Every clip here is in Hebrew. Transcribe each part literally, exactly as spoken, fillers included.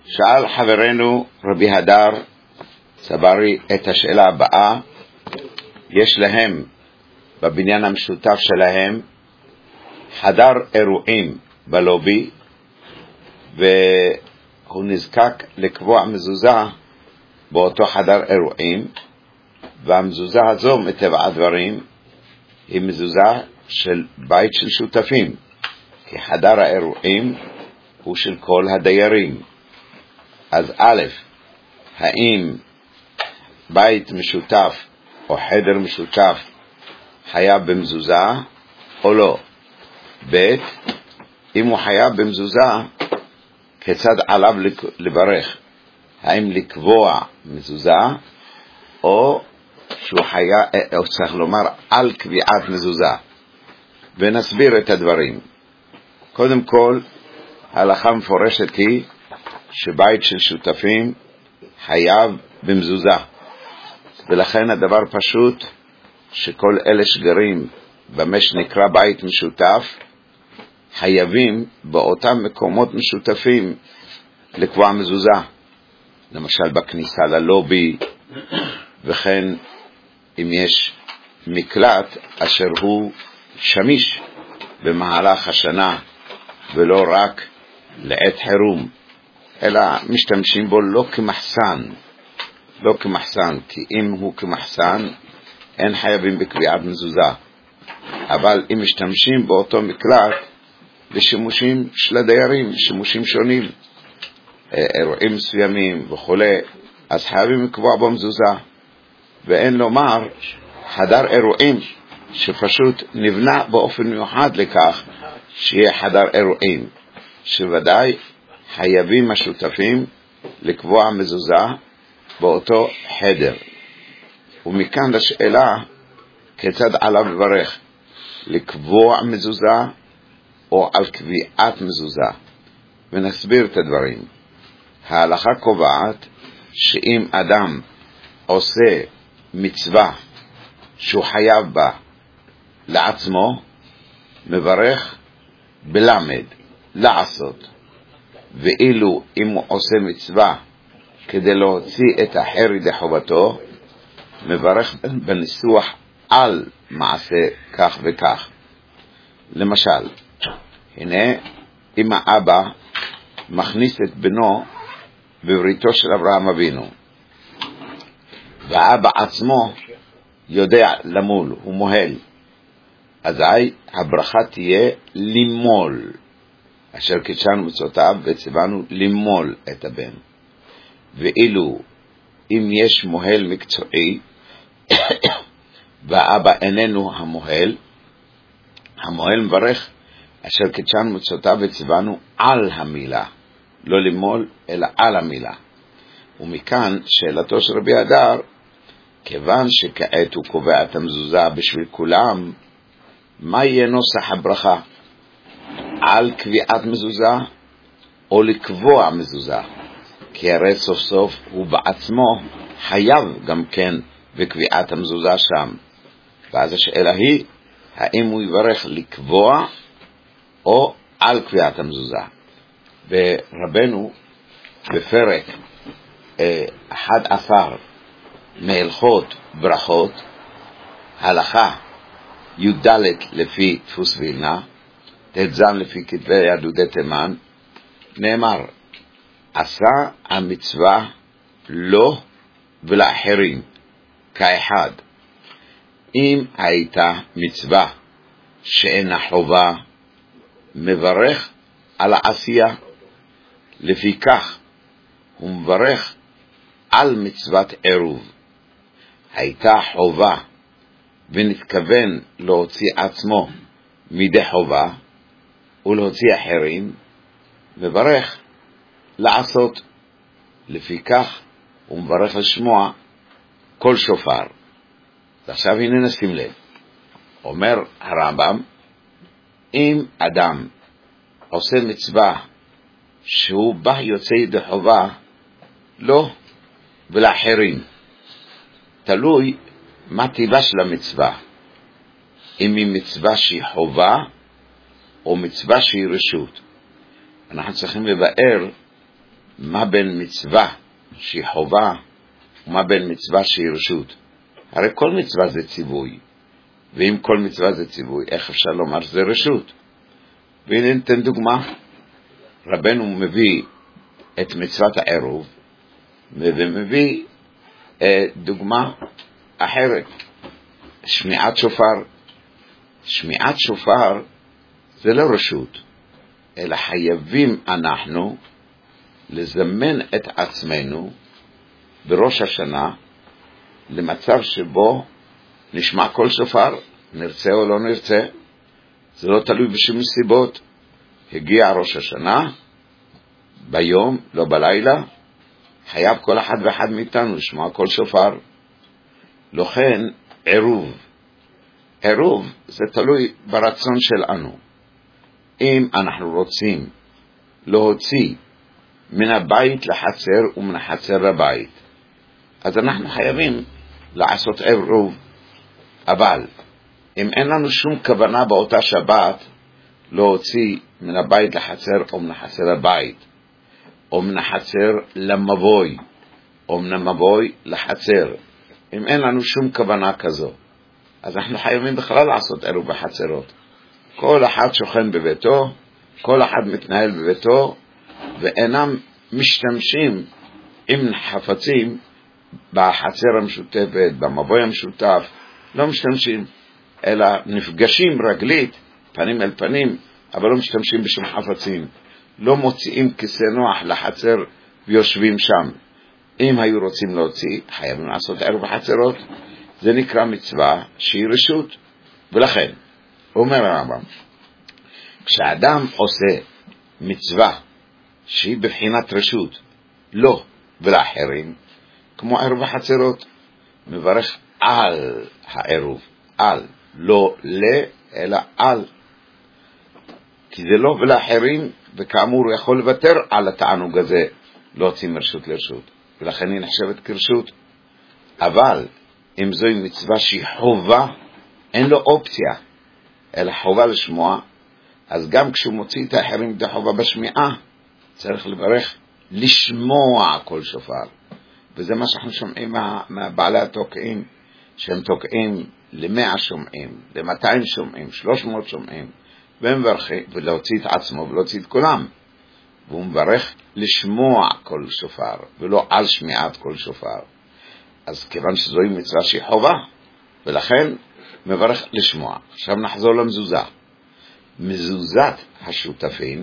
שאל חברנו רבי הדר צברי את השאלה הבאה. יש להם בבניין המשותף שלהם חדר אירועים בלובי, והוא נזקק לקבוע מזוזה באותו חדר אירועים, והמזוזה הזו מטבע הדברים היא מזוזה של בית של שותפים, כי חדר האירועים הוא של כל הדיירים. אז א', האם בית משותף או חדר משותף חייב במזוזה או לא? ב', אם הוא חייב במזוזה, כיצד עליו לברך? האם לקבוע מזוזה או שהוא חייב, או צריך לומר על קביעת מזוזה? ונסביר את הדברים. קודם כל, ההלכה מפורשת היא שבית של שותפים חייב במזוזה, ולכן הדבר פשוט שכל אלה שגרים במה שנקרא בית משותף חייבים באותם מקומות משותפים לקבוע מזוזה, למשל בכניסה ללובי, וכן אם יש מקלט אשר הוא שמיש במהלך השנה ולא רק לעת חירום, אלא משתמשים בו לא כמחסן, לא כמחסן, כי אם הוא כמחסן אין חייבים בקביעת מזוזה. אבל אם משתמשים באותו מקלט לשימושים של הדיירים, שימושים שונים, אירועים מסוימים וכו', אז חייבים לקבוע בו מזוזה. ואין לומר חדר אירועים שפשוט נבנה באופן מיוחד לכך שיהיה חדר אירועים, שוודאי חייבים השותפים לקבוע מזוזה באותו חדר. ומכאן לשאלה כיצד עליו לברך, לקבוע מזוזה או על קביעת מזוזה. ונסביר את הדברים. ההלכה קובעת שאם אדם עושה מצווה שהוא חייב בה לעצמו, מברך בלמד, לעשות. ואילו אם הוא עושה מצווה כדי להוציא את האחר ידי חובתו, מברך בניסוח על מעשה כך וכך. למשל, הנה אם האבא מכניס את בנו בבריתו של אברהם אבינו, והאבא עצמו יודע למול, הוא מוהל, אזי הברכה תהיה למול, אשר קידשנו מצוותיו וציוונו למול את הבן. ואילו אם יש מוהל מקצועי והאבא איננו המוהל, המוהל מברך אשר קידשנו מצוותיו וציוונו על המילה, לא למול אלא על המילה. ומכאן שאלתו של רבי הדר, כיוון שכעת הוא קובע את המזוזה בשביל כולם, מה יהיה נוסח הברכה? על קביעת מזוזה או לקבוע מזוזה? כי הרי סוף סוף הוא בעצמו חייב גם כן בקביעת המזוזה שם. ואז השאלה היא, האם הוא יברך לקבוע או על קביעת המזוזה? ורבנו בפרק אחד עשר מהלכות ברכות, הלכה י"ד לפי דפוס וילנה, ט"ז לפי כתבי יהדות תימן, נאמר, עשה המצווה לו ולאחרים כאחד. אם הייתה מצווה שאינה חובה, מברך על העשייה. לפי כך הוא מברך על מצוות עירוב. הייתה חובה ונתכוון להוציא עצמו מידי חובה ולהוציא אחרים, מברך לעשות. לפי כך הוא מברך לשמוע כל שופר. עכשיו הנה נשים לב, אומר הרמב"ם, אם אדם עושה מצווה שהוא בא יוצא ידי חובה לו ולאחרים, תלוי מה טיבה של המצווה, אם היא מצווה שהיא חובה או מצווה שהיא רשות. אנחנו צריכים לבאר מה בין מצווה שהיא חובה ומה בין מצווה שהיא רשות. הרי כל מצווה זה ציווי, ואם כל מצווה זה ציווי, איך אפשר לומר שזה רשות? והנה ניתן דוגמה. רבנו מביא את מצוות העירוב ומביא אה, דוגמה אחרת, שמיעת שופר. שמיעת שופר זה לא רשות, אלא חייבים אנחנו לזמן את עצמנו בראש השנה למצב שבו נשמע כל שופר, נרצה או לא נרצה. זה לא תלוי בשום סיבות. הגיע ראש השנה ביום, לא בלילה, חייב כל אחד ואחד מאיתנו לשמוע כל שופר. לכן עירוב, עירוב זה תלוי ברצון שלנו. אם אנחנו רוצים להוציא מן הבית לחצר ומן החצר לבית, אז אנחנו חייבים לעשות עירוב. אבל אם אין לנו שום כוונה באותה שבת להוציא מן הבית לחצר או מן החצר לבית, או מן החצר למבוי, או מן המבוי לחצר, אם אין לנו שום כוונה כזו, אז אנחנו חייבים בכלל לעשות עירוב בחצרות. כל אחד שוכן בביתו, כל אחד מתנהל בביתו, ואינם משתמשים עם חפצים בחצר המשותפת, במבוי המשותף, לא משתמשים, אלא נפגשים רגלית, פנים אל פנים, אבל לא משתמשים בשום חפצים. לא מוציאים כיסא נוח לחצר ויושבים שם. אם היו רוצים להוציא, חייבים לעשות עירוב בחצרות. זה נקרא מצווה שהיא רשות. ולכן, אומר הרמב"ם, כשאדם עושה מצווה שהיא בבחינת רשות, לא ולאחרים, כמו עירוב בחצרות, מברך על העירוב, על, לא ל, אלא על. כי זה לא ולאחרים, וכאמור הוא יכול לוותר על התענוג הזה, להוציא מרשות לרשות, ולכן היא נחשבת כרשות. אבל אם זוהי מצווה שהיא חובה, אין לו אופציה, אלא חובה לשמוע, אז גם כשהוא מוציא את האחרים את החובה בשמיעה, צריך לברך לשמוע כל שופר. וזה מה שאנחנו שומעים מה, מהבעלי התוקעים, שהם תוקעים למאה שומעים, למאתיים שומעים, שלוש מאות שומעים, והם מברכים, ולהוציא את עצמו ולהוציא את כולם. והוא מברך לשמוע כל שופר, ולא על שמיעת כל שופר. אז כיוון שזוהי מצווה שהיא חובה, ולכן מברך לשמוע. עכשיו נחזור למזוזה. מזוזת השותפים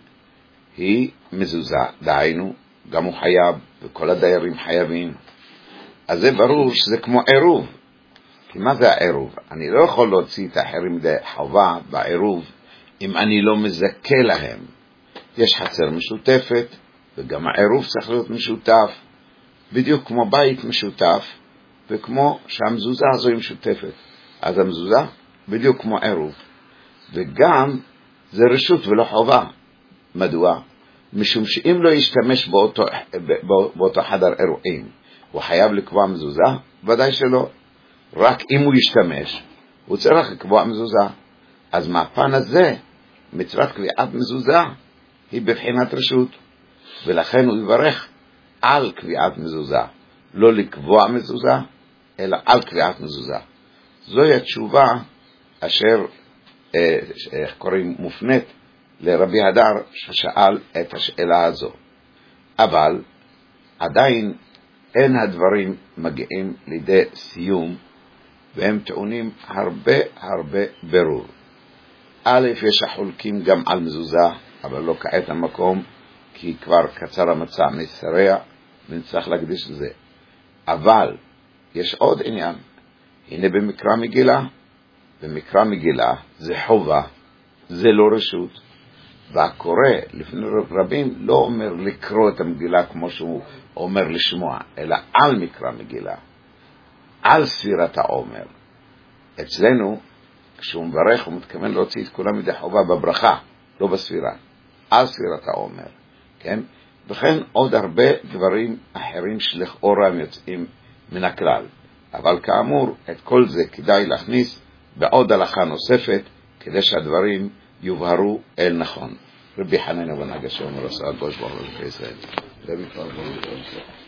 היא מזוזה, דהיינו, גם הוא חייב, וכל הדיירים חייבים. אז זה ברור שזה כמו עירוב. כי מה זה העירוב? אני לא יכול להוציא את האחרים חובה בעירוב, אם אני לא מזכה להם. יש חצר משותפת, וגם העירוב צריך להיות משותף, בדיוק כמו בית משותף, וכמו שהמזוזה הזו היא משותפת. אז המזוזה בדיוק כמו עירוב. וגם זה רשות ולא חובה. מדוע? משום שאם לא ישתמש באותו, באותו חדר אירועים, הוא חייב לקבוע מזוזה? ודאי שלא. רק אם הוא ישתמש, הוא צריך לקבוע מזוזה. אז מהפן הזה, מצוות קביעת מזוזה היא בבחינת רשות, ולכן הוא יברך על קביעת מזוזה, לא לקבוע מזוזה, אלא על קביעת מזוזה. זוהי התשובה אשר איך קוראים מופנית לרבי הדר ששאל את השאלה הזו. אבל עדיין אין הדברים מגיעים לידי סיום, והם טעונים הרבה הרבה ברור. א', יש החולקים גם על מזוזה, אבל לא כעת המקום, כי כבר קצר המצע מסרע, ונצטרך להקדיש לזה. אבל יש עוד עניין. הנה במקרא מגילה, במקרא מגילה זה חובה, זה לא רשות. והקורא לפני רבים לא אומר לקרוא את המגילה כמו שהוא אומר לשמוע, אלא על מקרא מגילה, על ספירת העומר. אצלנו, כשהוא מברך, הוא מתכוון להוציא את כולם מדי חובה בברכה, לא בספירה, על ספירת העומר. כן? וכן עוד הרבה דברים אחרים שלכאורה הם יוצאים מן הכלל. אבל כאמור, את כל זה כדאי להכניס בעוד הלכה נוספת, כדי שהדברים יובהרו אל נכון. רבי חנינא בן הגשש אומר עשה הקדוש ברוך הוא לישראל. זה בכלל לא